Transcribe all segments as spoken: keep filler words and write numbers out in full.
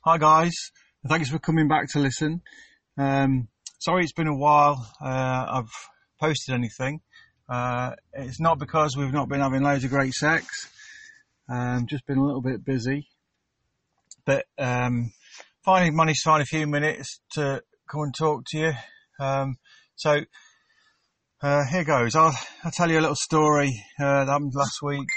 Hi guys, thanks for coming back to listen. Um, sorry it's been a while uh, I've posted anything. Uh, it's not because we've not been having loads of great sex, um, just been a little bit busy. But um, finally managed to find a few minutes to come and talk to you. Um, so uh, here goes. I'll, I'll tell you a little story uh, that happened last week.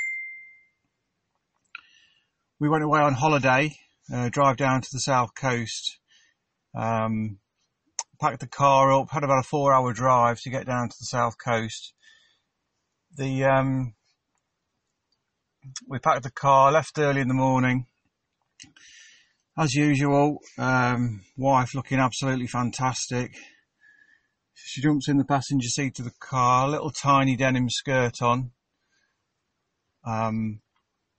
We went away on holiday. Uh, drive down to the south coast, um, packed the car up, had about a four hour drive to get down to the south coast. The um, we packed the car, left early in the morning. As usual, um, wife looking absolutely fantastic. She jumps in the passenger seat of the car, a little tiny denim skirt on. Um,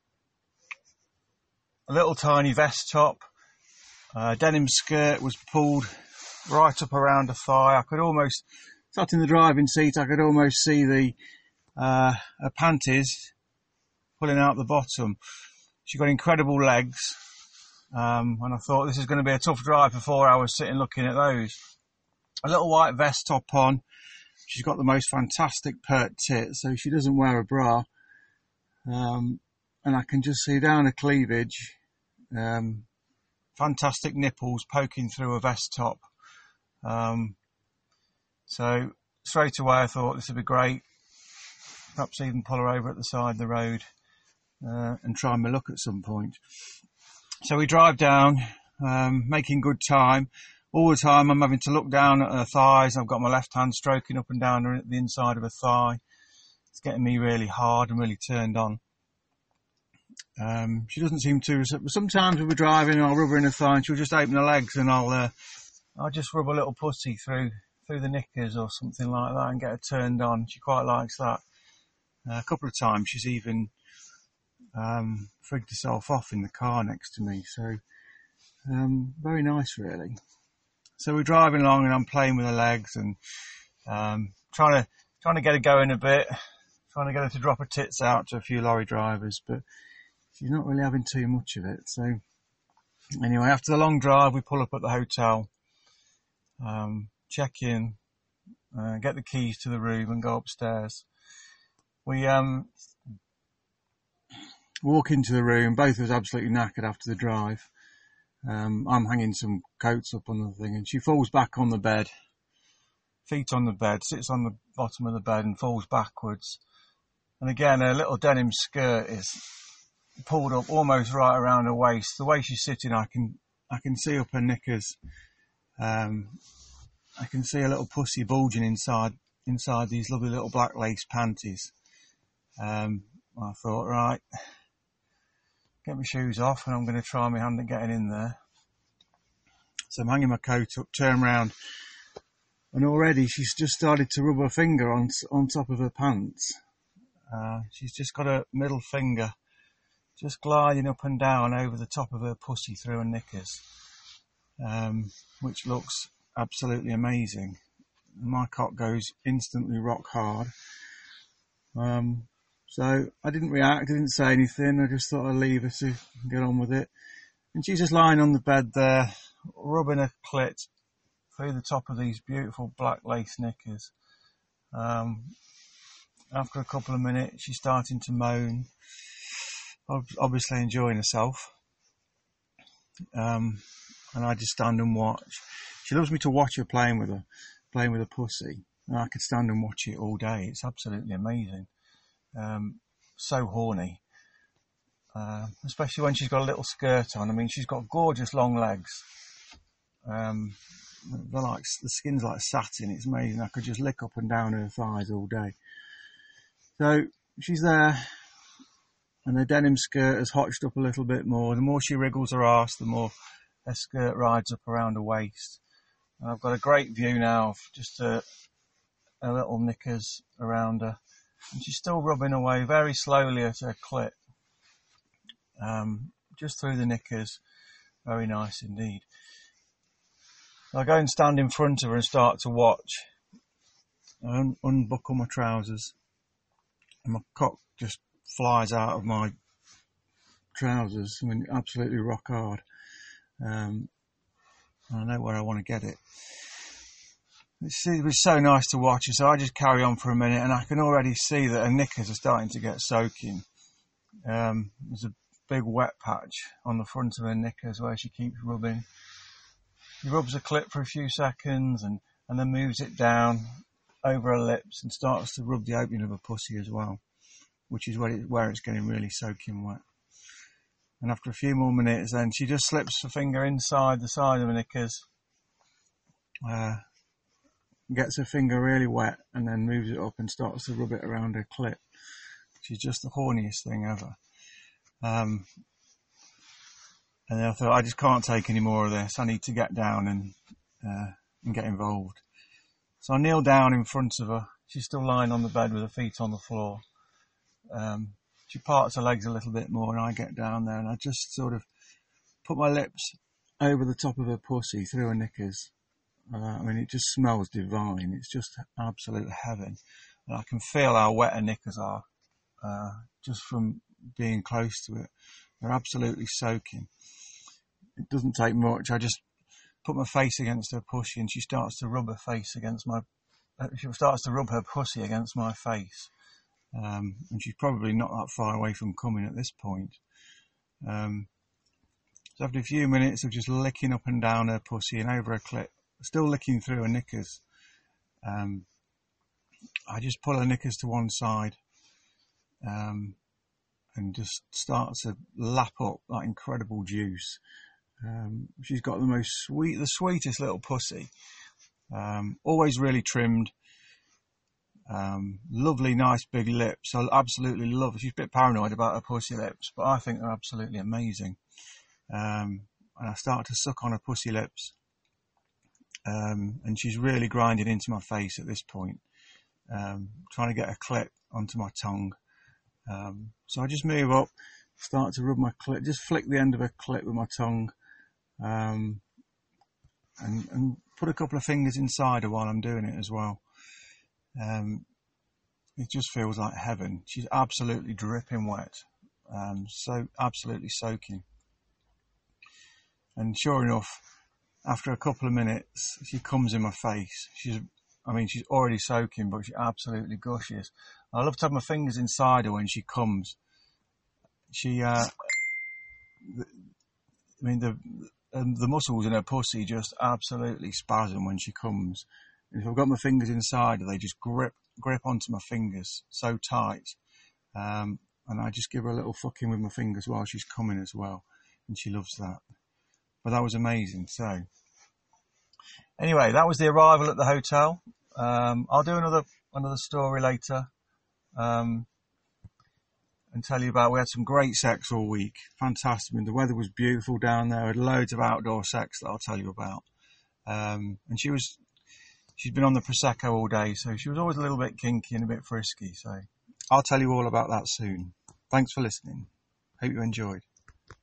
a little tiny vest top. Uh, denim skirt was pulled right up around her thigh. I could almost, sat in the driving seat, I could almost see the uh, her panties pulling out the bottom. She got incredible legs, um, and I thought this is going to be a tough drive for four hours sitting looking at those. A little white vest top on. She's got the most fantastic pert tits, so she doesn't wear a bra. Um, and I can just see down her cleavage. Um, Fantastic nipples poking through a vest top. Um, so straight away I thought this would be great. Perhaps even pull her over at the side of the road uh, and try my luck at some point. So we drive down, um, making good time. All the time I'm having to look down at her thighs. I've got my left hand stroking up and down her, the inside of her thigh. It's getting me really hard and really turned on. Um, she doesn't seem to. Sometimes we were driving and I'll rub her in the thigh and she'll just open her legs and I'll uh, I'll just rub a little pussy through through the knickers or something like that and get her turned on. She quite likes that. Uh, a couple of times she's even um, frigged herself off in the car next to me. So um, very nice, really. So we're driving along and I'm playing with her legs and um, trying to trying to get her going a bit, trying to get her to drop her tits out to a few lorry drivers, but she's not really having too much of it. So anyway, after the long drive, we pull up at the hotel, um, check in, uh, get the keys to the room and go upstairs. We um, walk into the room, both of us absolutely knackered after the drive. Um, I'm hanging some coats up on the thing and she falls back on the bed, feet on the bed, sits on the bottom of the bed and falls backwards. And again, her little denim skirt is pulled up almost right around her waist. The way she's sitting, I can I can see up her knickers. Um, I can see a little pussy bulging inside inside these lovely little black lace panties. Um, I thought, right, get my shoes off, and I'm going to try my hand at getting in there. So I'm hanging my coat up, turn round, and already she's just started to rub her finger on on top of her pants. Uh, she's just got her middle finger just gliding up and down over the top of her pussy through her knickers, um, which looks absolutely amazing. My cock goes instantly rock hard. Um, so I didn't react, I didn't say anything, I just thought I'd leave her to get on with it. And she's just lying on the bed there, rubbing her clit through the top of these beautiful black lace knickers. Um, after a couple of minutes, she's starting to moan, obviously enjoying herself. Um, and I just stand and watch. She loves me to watch her playing with her, playing with her pussy. And I could stand and watch it all day. It's absolutely amazing. Um, so horny. Uh, especially when she's got a little skirt on. I mean, she's got gorgeous long legs. Um, they're like, the skin's like satin. It's amazing. I could just lick up and down her thighs all day. So she's there, and her denim skirt has hotched up a little bit more. The more she wriggles her arse, the more her skirt rides up around her waist. And I've got a great view now of just her, her little knickers around her. And she's still rubbing away very slowly at her clit. Um, just through the knickers. Very nice indeed. I go and stand in front of her and start to watch. I un- unbuckle my trousers. And my cock just flies out of my trousers. I mean, absolutely rock hard. Um, I know where I want to get it. It's, it was so nice to watch her, so I just carry on for a minute, and I can already see that her knickers are starting to get soaking. Um, there's a big wet patch on the front of her knickers where she keeps rubbing. She rubs a clip for a few seconds and, and then moves it down over her lips and starts to rub the opening of her pussy as well, which is where, it, where it's getting really soaking wet. And after a few more minutes, then she just slips her finger inside the side of her knickers, uh, gets her finger really wet, and then moves it up and starts to rub it around her clit. She's just the horniest thing ever. Um, and then I thought, I just can't take any more of this. I need to get down and uh, and get involved. So I kneel down in front of her. She's still lying on the bed with her feet on the floor. Um, she parts her legs a little bit more, and I get down there, and I just sort of put my lips over the top of her pussy through her knickers. Uh, I mean, it just smells divine. It's just absolute heaven. And I can feel how wet her knickers are uh, just from being close to it. They're absolutely soaking. It doesn't take much. I just put my face against her pussy, and she starts to rub her face against my. Uh, she starts to rub her pussy against my face, um, and she's probably not that far away from coming at this point. Um, so after a few minutes of just licking up and down her pussy and over her clit, still licking through her knickers, um, I just pull her knickers to one side. Um, and just start to lap up that incredible juice. Um, she's got the most sweet, the sweetest little pussy. Um, always really trimmed. Um, lovely, nice big lips. I absolutely love her. She's a bit paranoid about her pussy lips, but I think they're absolutely amazing. Um, and I start to suck on her pussy lips. Um, and she's really grinding into my face at this point. Um, trying to get a clit onto my tongue. Um, so I just move up, start to rub my clit, just flick the end of her clit with my tongue, um, and, and put a couple of fingers inside her while I'm doing it as well. Um, it just feels like heaven. She's absolutely dripping wet, um, so absolutely soaking. And sure enough, after a couple of minutes, she comes in my face. She's, I mean, she's already soaking, but she absolutely gushes. I love to have my fingers inside her when she comes. She, uh, I mean, the um, the muscles in her pussy just absolutely spasm when she comes. And if I've got my fingers inside her, they just grip grip onto my fingers so tight. Um, and I just give her a little fucking with my fingers while she's coming as well. And she loves that. But that was amazing. So, anyway, that was the arrival at the hotel. Um, I'll do another another story later. Um, and tell you about, we had some great sex all week. Fantastic. I mean, the weather was beautiful down there. We had loads of outdoor sex that I'll tell you about. Um, and she was, she's been on the Prosecco all day, so she was always a little bit kinky and a bit frisky. So I'll tell you all about that soon. Thanks for listening. Hope you enjoyed.